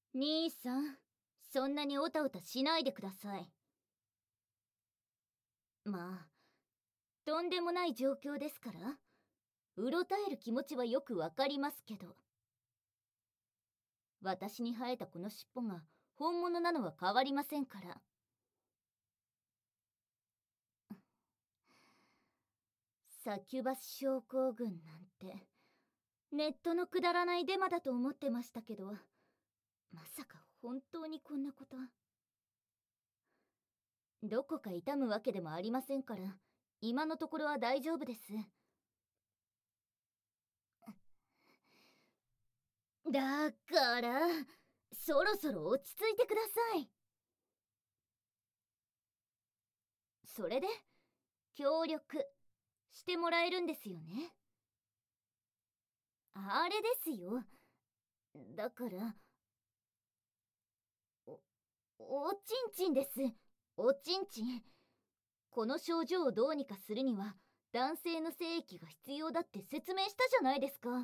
兄さん、そんなにおたおたしないでください。まあ、とんでもない状況ですから、うろたえる気持ちはよくわかりますけど。私に生えたこの尻尾が本物なのは変わりませんから。サキュバス症候群なんて、ネットのくだらないデマだと思ってましたけど、まさか本当にこんなこと。どこか痛むわけでもありませんから、今のところは大丈夫です。だから、そろそろ落ち着いてください。それで、協力してもらえるんですよね。あれですよ。だから、おちんちんです。おちんちん。この症状をどうにかするには、男性の精液が必要だって説明したじゃないですか。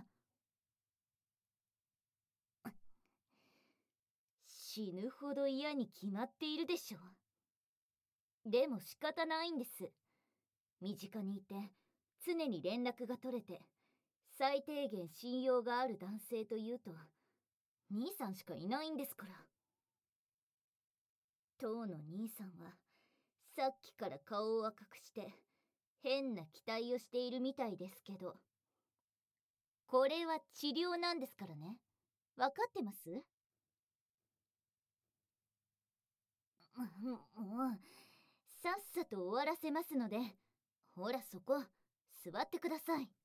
死ぬほど嫌に決まっているでしょ。でも仕方ないんです。身近にいて常に連絡が取れて最低限信用がある男性というと兄さんしかいないんですから。当の兄さんはさっきから顔を赤くして変な期待をしているみたいですけど、これは治療なんですからね。分かってます？もうさっさと終わらせますので、ほらそこ座ってください。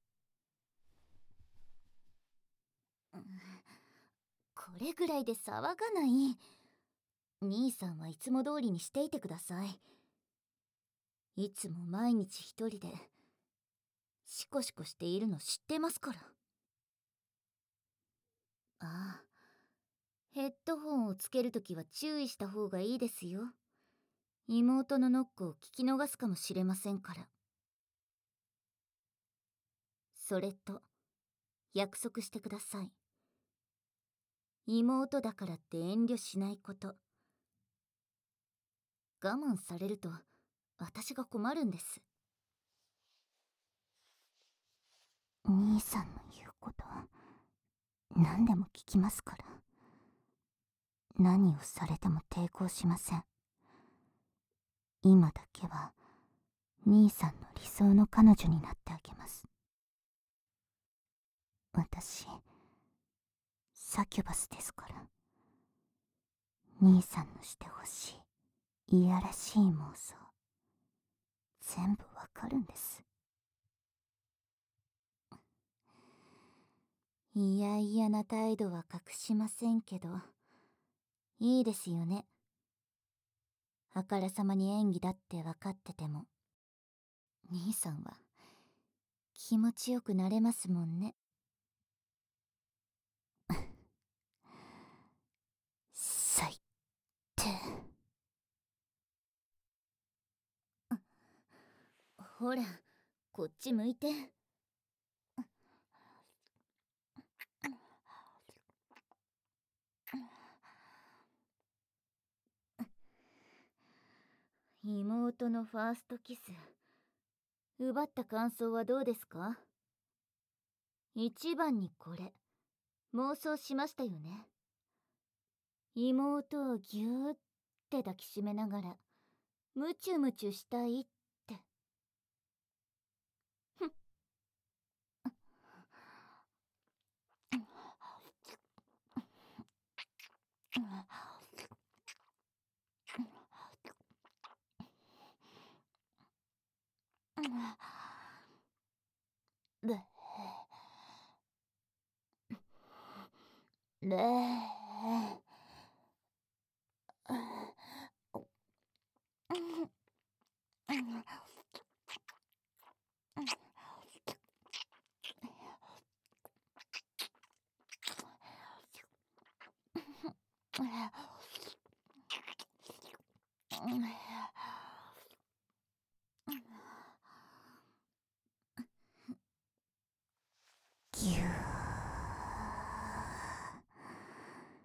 これぐらいで騒がない。兄さんはいつも通りにしていてください。いつも毎日一人でシコシコしているの知ってますから。ああ、ヘッドホンをつけるときは注意した方がいいですよ。妹のノックを聞き逃すかもしれませんから。それと約束してください。妹だからって遠慮しないこと。我慢されると私が困るんです。兄さんの言うこと何でも聞きますから。何をされても抵抗しません。今だけは兄さんの理想の彼女になってあげます。私サキュバスですから。兄さんのしてほしいいやらしい妄想全部わかるんです。いやいやな態度は隠しませんけど、いいですよね。あからさまに演技だって分かってても、兄さんは気持ちよくなれますもんね。最低。ほら、こっち向いて。妹のファーストキス、奪った感想はどうですか？一番にこれ、妄想しましたよね。妹をぎゅーって抱きしめながら、ムチュムチュしたいって。ふん。れれぎゅー。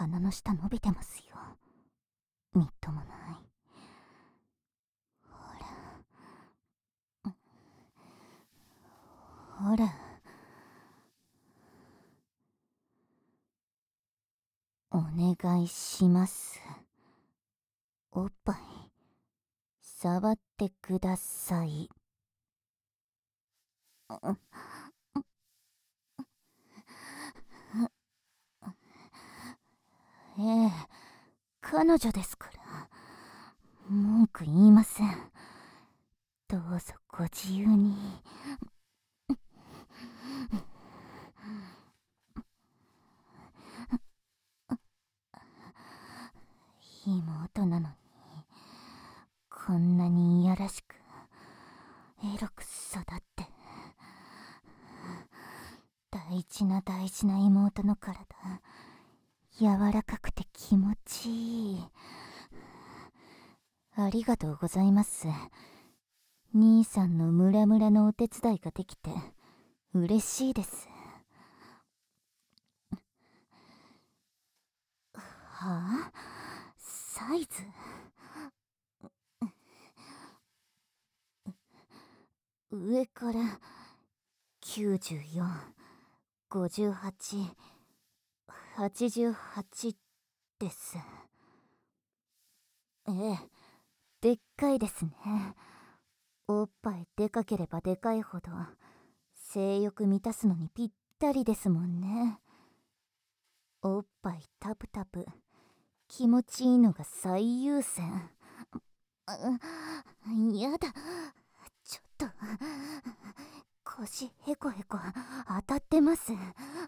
鼻の下伸びてますよ。みっともない。ほらお願いします。おっぱい触ってください。ええ、彼女ですから。文句言いません。どうぞご自由に。妹なのに、こんなにいやらしく、エロく育って。大事な大事な妹の体、柔らかくて気持ちいい。ありがとうございます。兄さんのムラムラのお手伝いができて嬉しいです。はあ？サイズ？上から94、58、88です。ええ、でっかいですね。おっぱいでかければでかいほど性欲満たすのにぴったりですもんね。おっぱいタプタプ気持ちいいのが最優先。やだ、ちょっと腰へこへこ当たってます。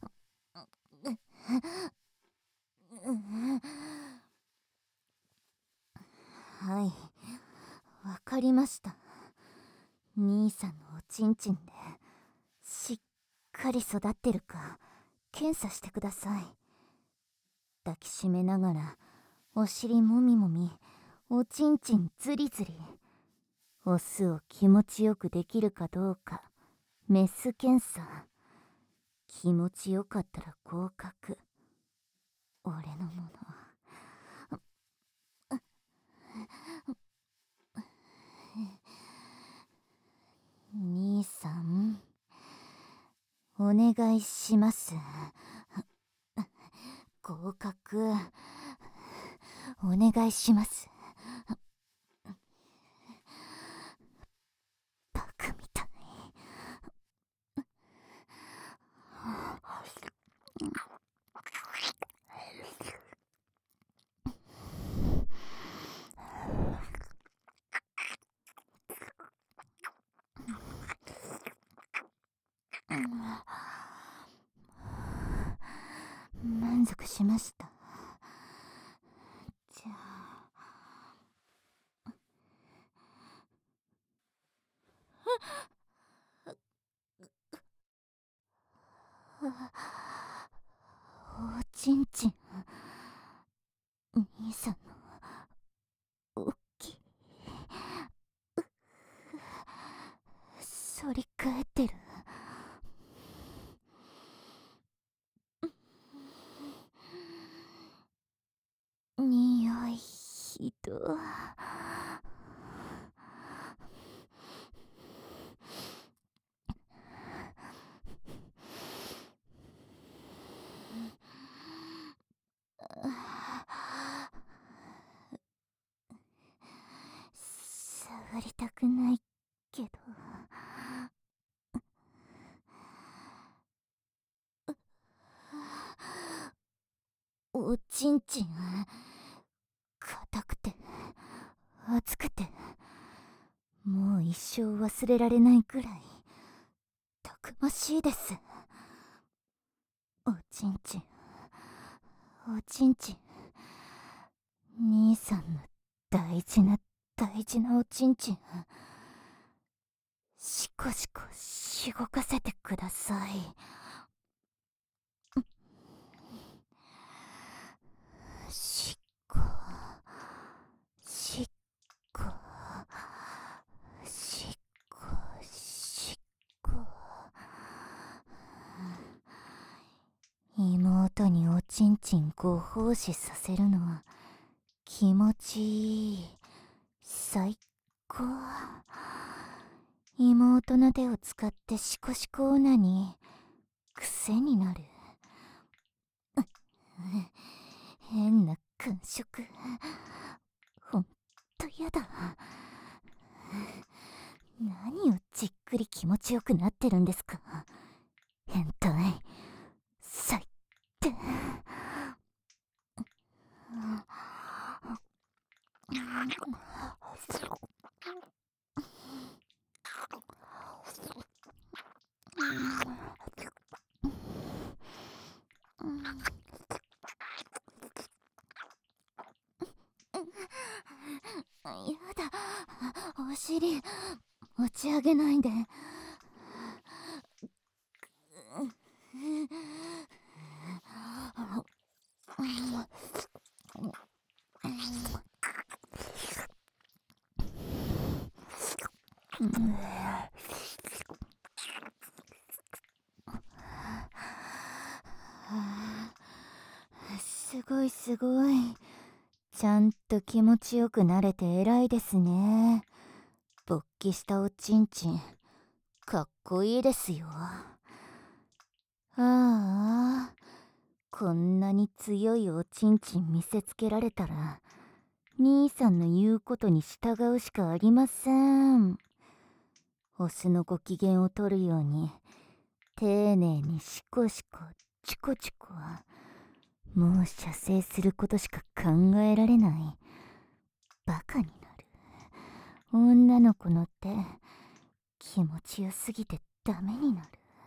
はい、わかりました。兄さんのおちんちんでしっかり育ってるか検査してください。抱きしめながらお尻もみもみ、おちんちんズリズリ。オスを気持ちよくできるかどうかメス検査。気持ちよかったら合格。俺のもの。兄さん、お願いします。合格お願いします。バカみたい。満足しました。じゃあ、おちんちん、兄さんのおっきい、反り返ってる。匂いひど。触りたくないけど。おちんちん硬くて熱くて、もう一生忘れられないくらいたくましいです。おちんちん、おちんちん、兄さんの大事な大事なおちんちん、しこしこしごかせてください。しっこしっこしっこしっこ。妹におちちんちんご奉仕させるのは気持ちいい。最高。妹の手を使ってシコシコオナニー、癖になる。変な感触。ほんとやだ。何をじっくり気持ちよくなってるんですか。変態。最低。やだ、お尻持ち上げないで。すごいすごい。ちゃんと気持ちよくなれて偉いですね。勃起したおちんちん、かっこいいですよ。ああ、こんなに強いおちんちん見せつけられたら、兄さんの言うことに従うしかありません。オスのご機嫌を取るように、丁寧にシコシコ、チコチコ。もう射精することしか考えられない。バカになる。女の子の手、気持ちよすぎてダメになる。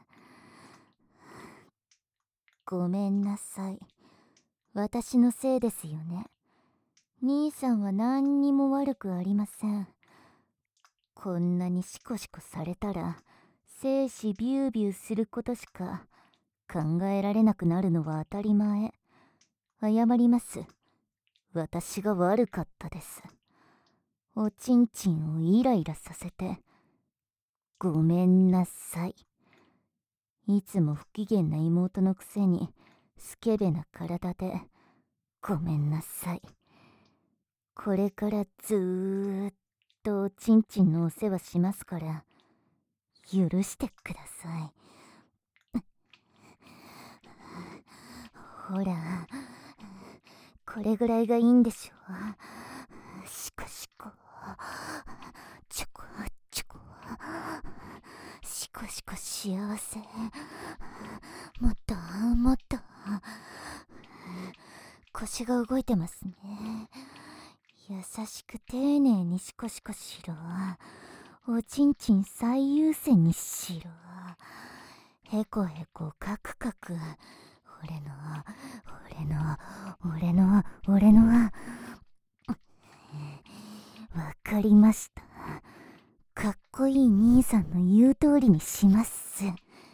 ごめんなさい。私のせいですよね。兄さんは何にも悪くありません。こんなにシコシコされたら、精子ビュービューすることしか考えられなくなるのは当たり前。謝ります。私が悪かったです。おちんちんをイライラさせて、ごめんなさい。いつも不機嫌な妹のくせに、スケベな体で、ごめんなさい。これからずーっとおちんちんのお世話しますから、許してください。ほら、これぐらいがいいんでしょ。シコシコ、チョコチョコ、シコシコ幸せ。もっともっと。腰が動いてますね。優しく丁寧にシコシコしろ。おちんちん最優先にしろ。へこへこカクカク。俺のわかりました。かっこいい兄さんの言う通りにします。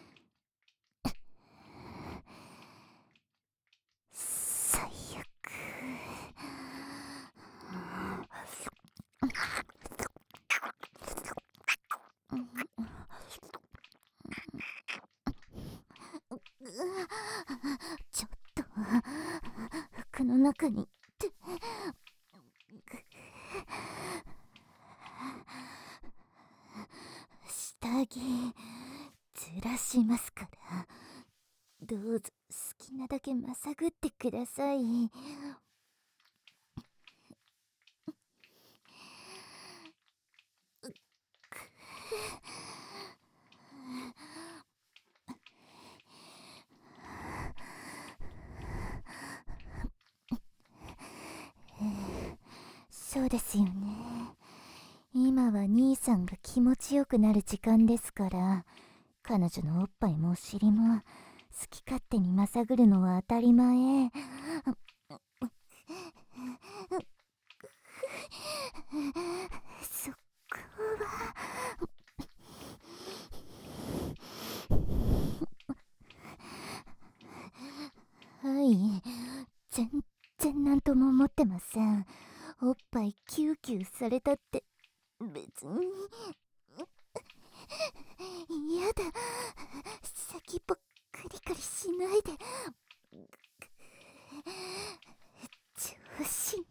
最悪。ちょっと服の中に下着ずらしますから、どうぞ好きなだけまさぐってください。そうですよね。今は兄さんが気持ちよくなる時間ですから、彼女のおっぱいもお尻も好き勝手にまさぐるのは当たり前。そこははい、全然なんとも思ってません。おっぱいキューキューされたって別に。やだ、先ぽっカリカリしないで。 調子に。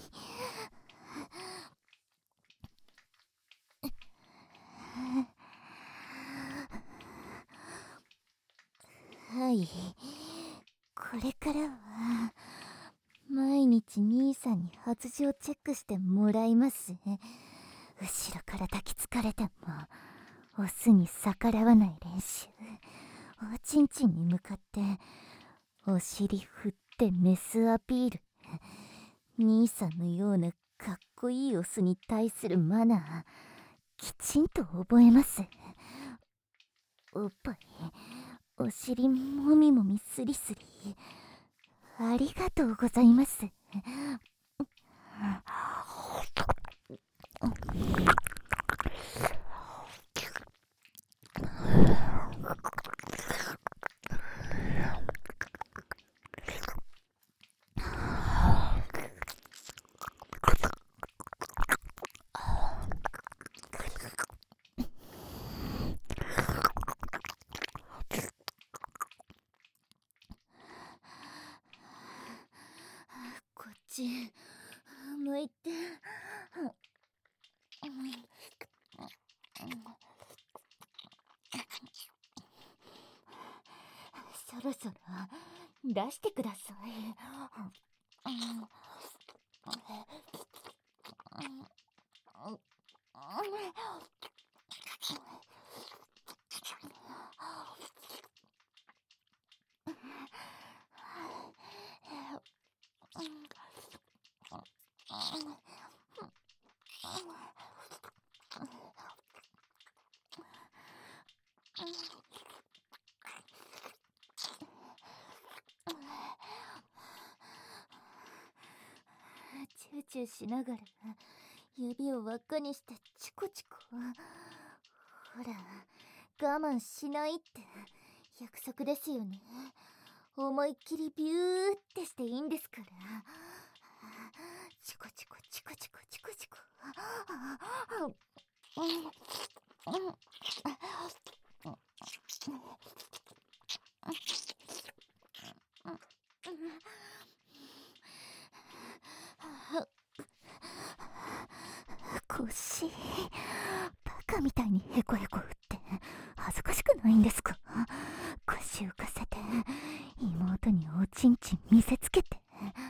はい、これからは毎日兄さんに発情チェックしてもらいます。後ろから抱きつかれてもオスに逆らわない練習、おちんちんに向かってお尻振ってメスアピール、兄さんのようなかっこいいオスに対するマナーきちんと覚えます。おっぱい、お尻もみもみすりすり、ありがとうございます。こっち向いて。そろそろ出してください。チューチューしながら指を輪っかにしてチコチコ。ほら、我慢しないって約束ですよね。思いっきりビューってしていいんですから。チコチコチコチコチコチコ。腰、バカみたいにヘコヘコ振って恥ずかしくないんですか？腰浮かせて妹におちんちん見せつけて。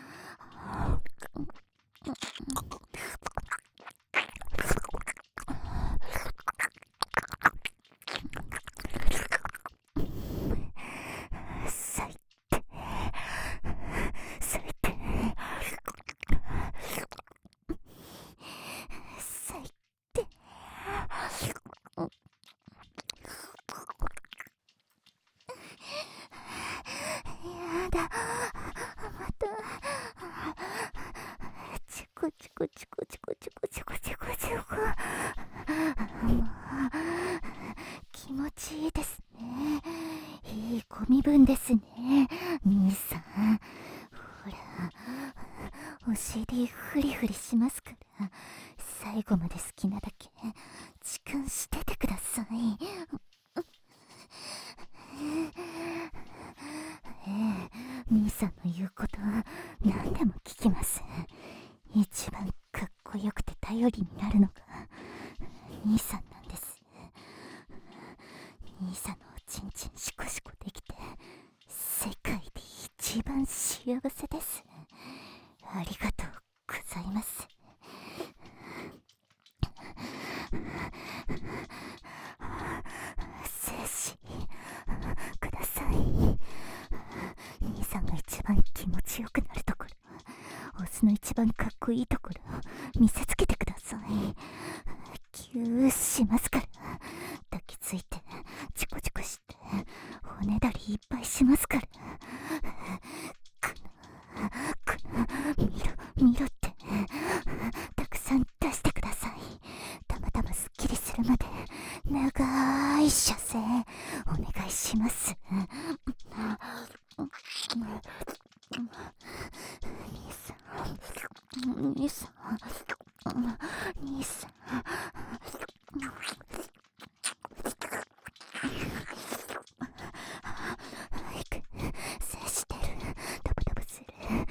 最低、最低、最低。やだ、またチコチコチコチコチコチコチコチコ。もう気持ちいいですね。いいご身分ですね、兄さん。ほら、お尻フリフリしますから、最後まで好きなだけ時間しててください。兄さんの言うこと何でも聞きます。一番かっこよくて頼りになるのが兄さんなんです。兄さんのおちんちんシコシコできて世界で一番幸せです。ありがとうございます。精子ください。兄さんが一番気持ちよくなるところ、オスの一番かっこいいところを見せつけてください。ギューしますから、抱きついてチコチコして骨だりいっぱいしますから。見ろってたくさん出してください。たまたますっきりするまで長い射精お願いします。兄さん早く精してる、ダブダブする。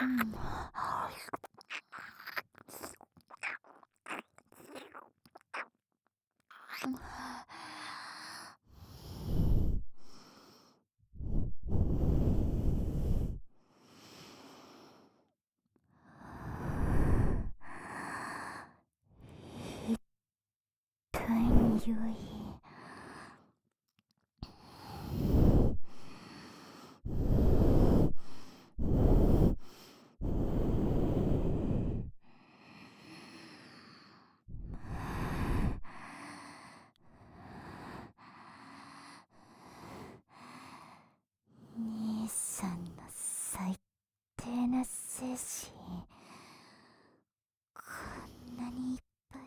痛い匂い。兄さんの最低な精神、こんなにいっぱい。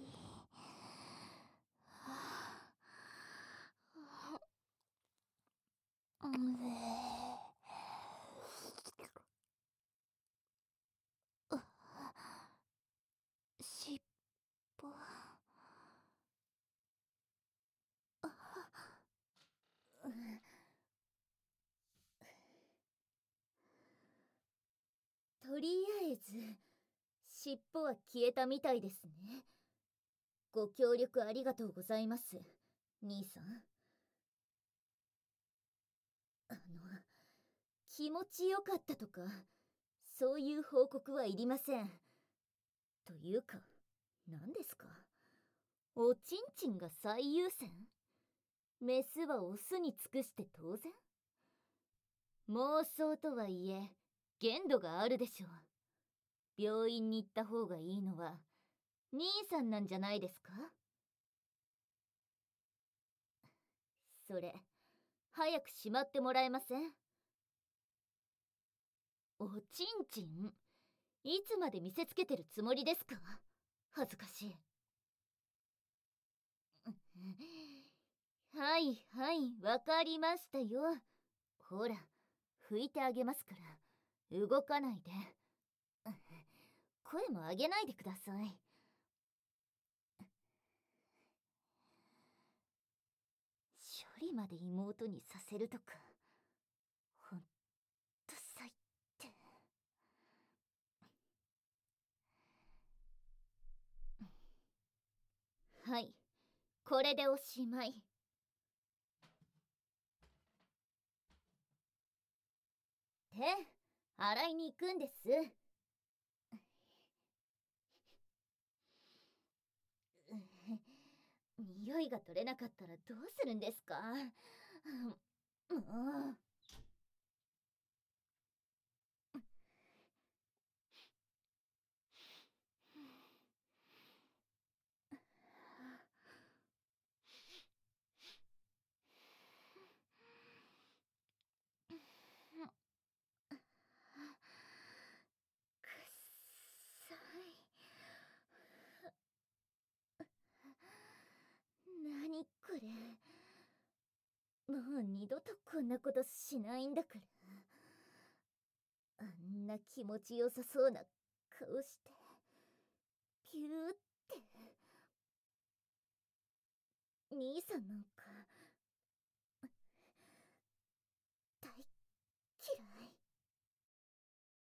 尻尾。 とりあえず尻尾は消えたみたいですね。ご協力ありがとうございます、兄さん。気持ちよかったとかそういう報告はいりません。というか何ですか、おちんちんが最優先？メスはオスに尽くして当然？妄想とはいえ限度があるでしょう。病院に行った方がいいのは兄さんなんじゃないですか？それ早くしまってもらえません？おちんちんいつまで見せつけてるつもりですか？恥ずかしい。はいはい、わかりましたよ。ほら拭いてあげますから動かないで。声も上げないでください。処理まで妹にさせるとかほんと最低。はい、これでおしまい。手洗いに行くんです。匂いが取れなかったらどうするんですか？もう。くっさい。何これ。もう二度とこんなことしないんだから。あんな気持ちよさそうな顔してピューって。兄さんなんか